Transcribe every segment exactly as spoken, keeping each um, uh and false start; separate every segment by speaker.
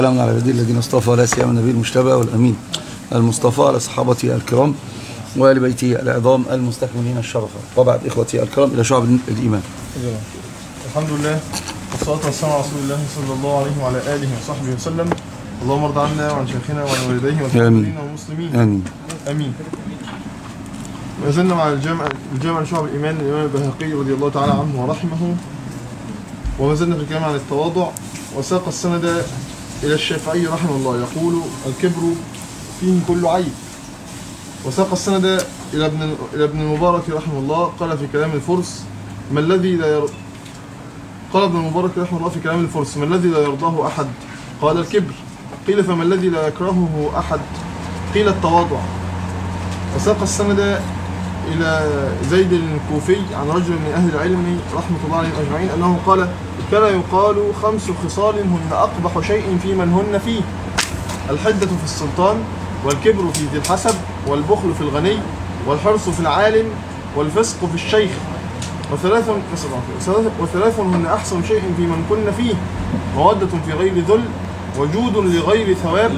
Speaker 1: السلام على الذين الذين اصطفى لا سيما النبي المجتبى والأمين المصطفى على صحابته الكرام وآل بيته العظام المستكملين الشرفة. وبعد إخوتي الكرام إلى شعب الإيمان.
Speaker 2: الحمد لله والصلاة والسلام على رسول الله صلى الله عليه وعلى آله وصحبه وسلم. اللهم ارض عنا وعن شيخنا وعن والديه والمسلمين والمسلمين.
Speaker 1: آمين.
Speaker 2: آمين. ما زلنا مع الجامع الجامع لشعب الإيمان للإمام البيهقي رضي الله تعالى عنه ورحمه، وما زلنا في الكلام عن التواضع، وساق السند إلى الشافعي رحمه الله يقول: الكبر فيه كل عيب. وساق السند إلى ابن إلى ابن المبارك رحمه الله قال في كلام الفرس: ما الذي لا ير... قال ابن المبارك رحمه الله في كلام الفرس: ما الذي لا يرضاه أحد؟ قال: الكبر. قيل: فما الذي لا يكرهه أحد؟ قيل: التواضع. وساق السند إلى زيد الكوفي عن رجل من أهل العلم رحمة الله عليهم أجمعين أنه قال: كان يقال خمس خصال هن أقبح شيء في من هن فيه: الحدة في السلطان، والكبر في ذي الحسب، والبخل في الغني، والحرص في العالم، والفسق في الشيخ. وثلاث وثلاث هن أحسن شيء في من كن فيه: مودة في غير ذل، وجود لغير ثواب،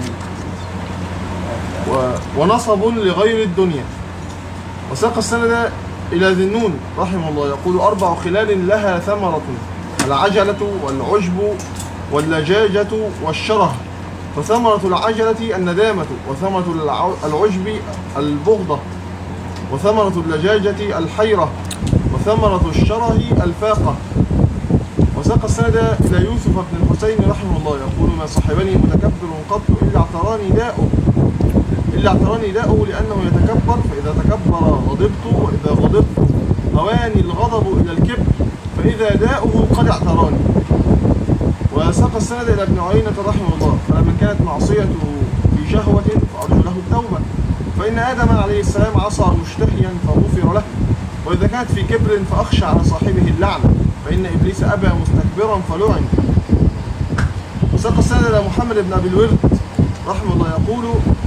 Speaker 2: ونصب لغير الدنيا. وساق السند إلى ذي النون رحمه الله يقول: أربع خلال لها ثمرة: العجلة والعجب واللجاجة والشره. فثمرة العجلة الندامة، وثمرة العجب البغضة، وثمرة اللجاجة الحيرة، وثمرة الشره الفاقة. وساق السند إلى يوسف بن الحسين رحمه الله يقول: ما صحبني متكبر قط إلا اعتراني داؤه إلا اعتراني داؤه لأنه يتكبر، فإذا تكبر غضبت، وإذا غضبت هواني الغضب إلى الكبر، فإذا داؤه قد اعتراني. وساق السند إلى ابن عيينة رحمه الله: فلما كانت معصيته في شهوة فأرجو له التوبة، فإن آدم عليه السلام عصى مشتهيا فغفر له، وإذا كانت في كبر فأخشى على صاحبه اللعنة، فإن إبليس أبى مستكبرا فلعن. وساق السند إلى محمد بن أبي الورد رحمه الله يقول: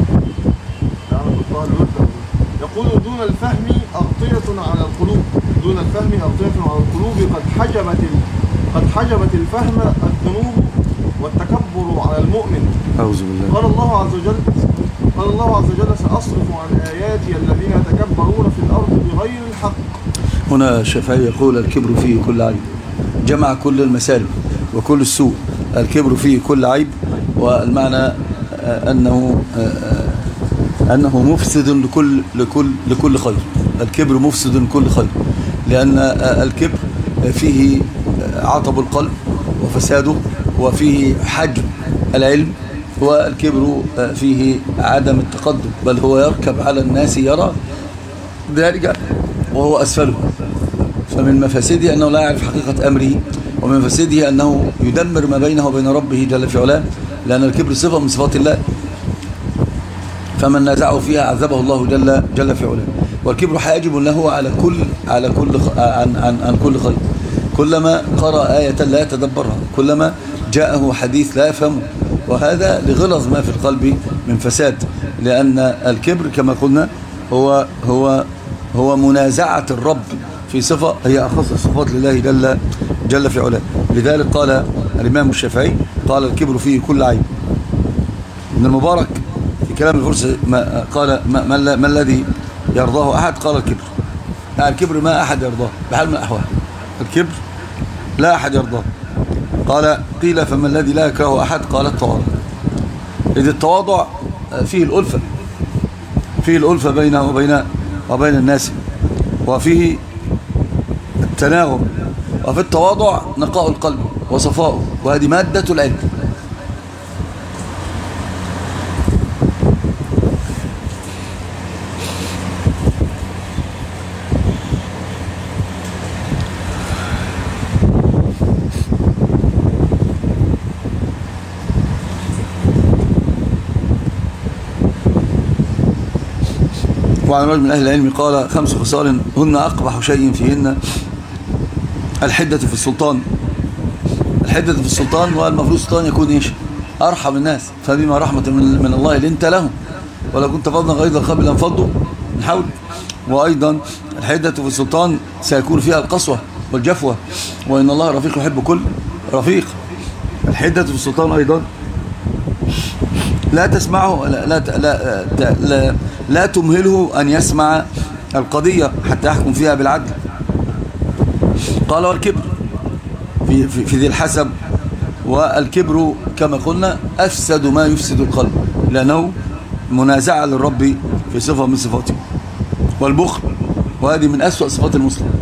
Speaker 2: يقول: دون الفهم أغطية على القلوب دون الفهم أغطية على القلوب قد حجبت قد حجبت الفهم الذنوب والتكبر على المؤمن.
Speaker 1: أعوذ بالله.
Speaker 2: قال الله عز وجل قال الله عز وجل: سأصرف عن آياتي الذين يتكبرون في الأرض بغير الحق.
Speaker 1: هنا الشافعي يقول: الكبر فيه كل عيب، جمع كل المسالب وكل السوء. الكبر فيه كل عيب، والمعنى أنه أنه مفسد لكل لكل لكل خير. الكبر مفسد لكل خير، لأن الكبر فيه عطب القلب وفساده، وفيه حجم العلم، والكبر فيه عدم التقدم، بل هو يركب على الناس يرى ذلك وهو أسفله. فمن مفاسده أنه لا يعرف حقيقة أمره، ومن مفاسده أنه يدمر ما بينه وبين ربه جل في علاه، لأن الكبر صفة من صفات الله، فمن نازعه فيها عذبه الله جل جل في علاه. والكبر حاجب له على كل على كل عن عن عن كل خير. كلما قرأ آية لا يتدبرها، كلما جاءه حديث لا يفهمه، وهذا لغلظ ما في القلب من فساد، لأن الكبر كما قلنا هو هو هو منازعة الرب في صفة هي أخص الصفات لله جل جل في علاه. لذلك قال الإمام الشافعي: قال: الكبر فيه كل عيب. ابن المبارك في كلام الفرس ما قال: ما, ما, ما الذي يرضاه أحد؟ قال: الكبر. يعني الكبر ما أحد يرضاه بحال من الأحوال، الكبر لا أحد يرضاه. قال: قيل: فما الذي لا يكرهه أحد؟ قال: التواضع. إذ التواضع فيه الألفة فيه الألفة بينه وبين وبين الناس، وفيه التناغم، وفي التواضع نقاء القلب وصفاؤه، وهذه مادة العلم. وعن رجل من أهل العلم قال: خمس خصال هن أقبح شيء فيهن: الحدة في السلطان. الحدة في السلطان، والمفروض السلطان يكون إيش؟ أرحم الناس، فبما رحمة من الله لنت لهم، ولو كنت فضلا غليظ القلب لانفضوا من حولك. وأيضا الحدة في السلطان سيكون فيها القسوة والجفوة، وإن الله رفيق يحب كل رفيق. الحدة في السلطان أيضا لا تسمعه لا لا لا, لا, لا, لا تمهله أن يسمع القضية حتى يحكم فيها بالعدل. قال والكبر في, في, في ذي الحسب، والكبر كما قلنا أفسد ما يفسد القلب، لأنه منازعة للرب في صفة من صفاته. والبخل، وهذه من أسوأ صفات المسلم.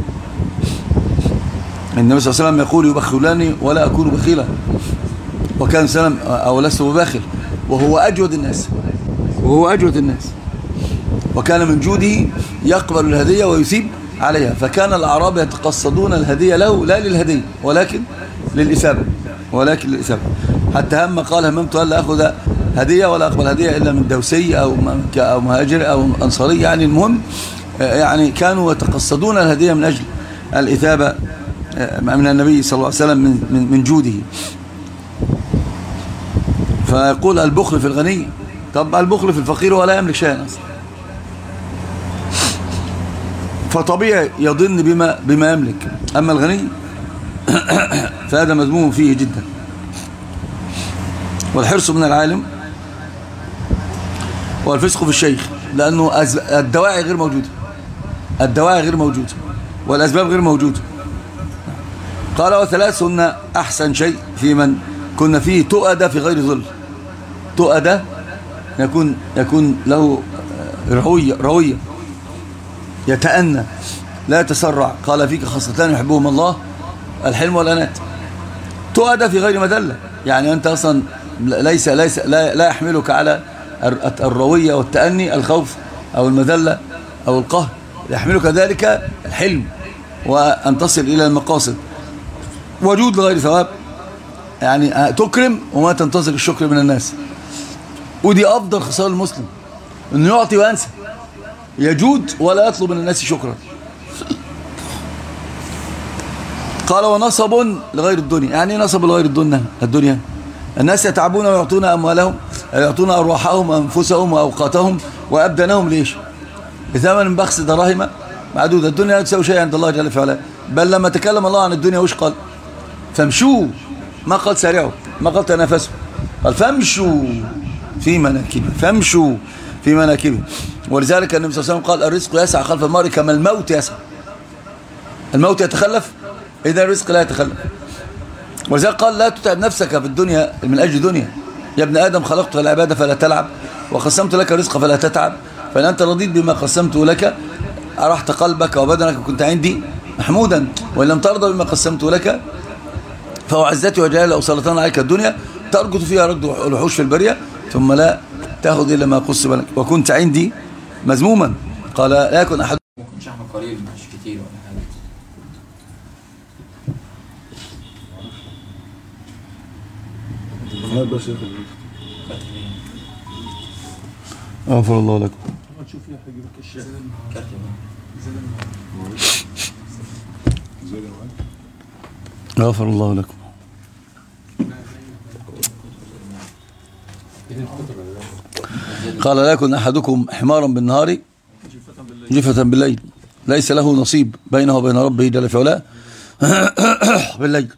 Speaker 1: النبي صلى الله عليه وسلم يقول يبخلني ولا أكون بخيلا، وكان سلم أو لست بباخل، وهو أجود الناس وهو أجود الناس وكان من جوده يقبل الهدية ويثيب عليها. فكان الأعراب يتقصدون الهدية له لا للهدية ولكن للإثابة ولكن للإثابة حتى هم قال هممت ألا أخذ هدية ولا أقبل هدية إلا من دوسي أو أو مهاجر أو أنصاري. يعني المهم يعني كانوا يتقصدون الهدية من أجل الإثابة من النبي صلى الله عليه وسلم من من جوده. فيقول البخل في الغني، طب البخل في الفقير ولا يملك شيئا أصلا، فطبيعي يظن بما بما يملك. أما الغني فهذا مذموم فيه جدا. والحرص من العالم والفسق في الشيخ، لأنه الدواعي غير موجودة الدواعي غير موجودة والأسباب غير موجودة. قال وثلاثهن أحسن شيء في من كنا فيه تؤدى في غير ظل. تؤدى يكون يكون له روية روية يتأنى لا يتسرع. قال فيك خصلتان يحبهم الله، الحلم والأنات. تؤدى في غير مدلة، يعني أنت أصلا ليس ليس لا, لا يحملك على الروية والتأني الخوف أو المذلة أو القهر، يحملك ذلك الحلم وأن تصل إلى المقاصد. وجود لغير ثواب، يعني تكرم وما تنتظر الشكر من الناس، ودي أفضل خصال المسلم، أنه يعطي وينسى، يجود ولا يطلب من الناس شكرا. قال ونصب لغير الدنيا. يعني نصب لغير الدنيا الدنيا الناس يتعبون ويعطون أموالهم، يعطون أرواحهم وأنفسهم وأوقاتهم وأبدانهم ليش؟ بثمن بخس دراهم معدودة. الدنيا لا تساوي شيء عند الله جل في علاه. بل لما تكلم الله عن الدنيا وش قال؟ فامشوا، ما قال سارعوا، ما قال تنافسوا، قال فامشوا في مناكبه، فامشوا في مناكبه. ولذلك النبي صلى الله عليه وسلم قال الرزق يسعى خلف المرء كما الموت يسعى. الموت يتخلف، إذا الرزق لا يتخلف. ولذلك قال لا تتعب نفسك في الدنيا من أجل دنيا. يا ابن آدم خلقت العبادة فلا تلعب، وقسمت لك الرزق فلا تتعب، فإن أنت رضيت بما قسمت لك أرحت قلبك وبدنك وكنت عندي محمودا، وإن لم ترضى بما قسمت لك فهو عزتي وجلالي لو سلطان عليك الدنيا تركض فيها ركض الوحوش في البرية ثم لا تأخذ إلا ما قص لك وكنت عندي مذموما. قال لا يكن أحد
Speaker 3: ممكن شحن قليل مش كتير ولا حاجة.
Speaker 1: غفر الله لكم. غفر الله لكم. قال لا يكن أحدكم حمارا بالنهار جفة بالليل، ليس له نصيب بينه وبين ربه جل في علاه بالليل.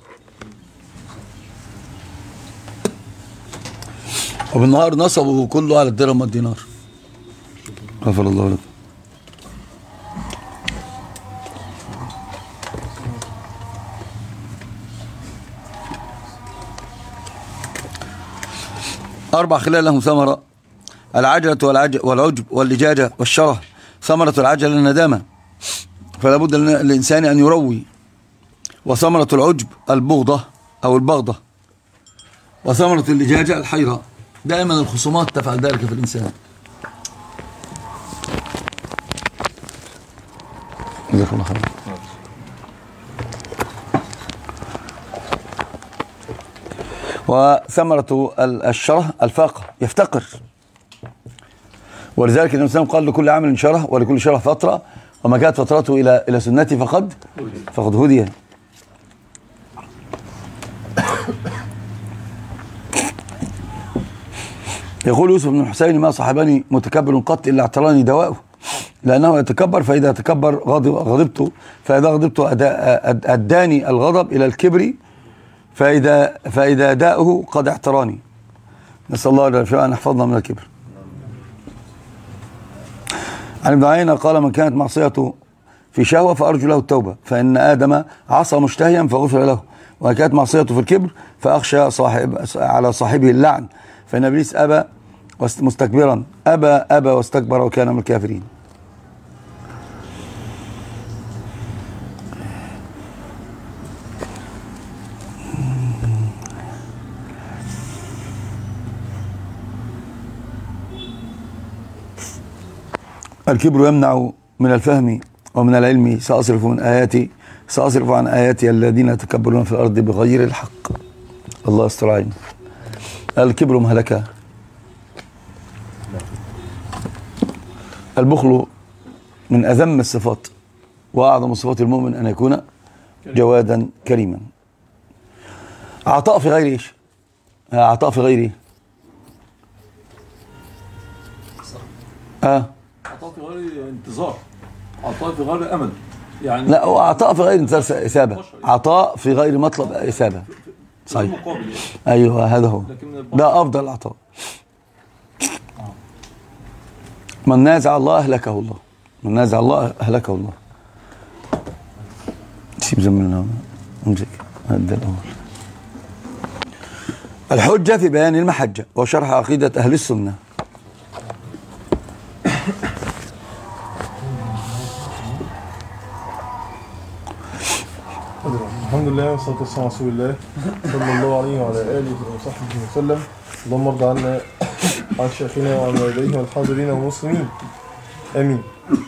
Speaker 1: وبالنهار نصبه كله على الدرهم والدينار. غفر الله لكم. أربع خلال لهم ثمرة: العجلة والعجب واللجاجة والشره. ثمرة العجلة الندامة، فلا بد للإنسان أن يروي. وثمرة العجب البغضة أو البغضة. وثمرة اللجاجة الحيرة. دائما الخصومات تفعل ذلك في الإنسان. جزاكم الله خير. وثمرة الشره الفاقة، يفتقر. ولذلك النبي صلى الله عليه وسلم قال لكل عمل شره ولكل شره فترة، وما كانت فترته إلى إلى سنتي فقد فقد هدي. يقول يوسف بن الحسين ما صاحبني متكبر قط إلا اعتراني دواؤه، لأنه يتكبر فإذا تكبر غضب غضبته، فإذا غضبت أداني الغضب إلى الكبر، فإذا فإذا داؤه قد اعتراني. نسأل الله أن يحفظنا من الكبر. عن ابن عيينة قال: من كانت معصيته في شهوة فأرجو له التوبة، فإن آدم عصى مشتهيا فغفر له، وإن كانت معصيته في الكبر فأخشى صاحب على صاحبه اللعن، فإن إبليس أبى مستكبرا أبى أبى واستكبر وكان من الكافرين. الكبر يمنع من الفهم ومن العلم. سأصرف من آياتي سأصرف عن آياتي الذين يتكبرون في الأرض بغير الحق. الله يستر علينا. الكبر مهلكة. البخل من أذم الصفات، وأعظم صفات المؤمن أن يكون جوادا كريما. عطاء في غير إيش؟ عطاء في غير إيه؟ آه
Speaker 4: عطاء في غير انتظار، عطاء في غير امل يعني.
Speaker 1: لا، هو عطاء في غير انتظار إثابة، عطاء في غير مطلب إثابة. صحيح. أيوه هذا هو، ده أفضل العطاء. من نازع الله أهلكه الله، من نازع الله أهلكه الله. سيب زميلنا امسك هذا الأول. الحجة في بيان المحجة وشرح عقيدة أهل السنة.
Speaker 2: الحمد لله والصلاة والسلام على رسول الله صلى الله عليه وعلى آله وصحبه وسلم. اللهم ارض عنا عن شيخنا وعن والديه والحاضرين والمسلمين، آمين.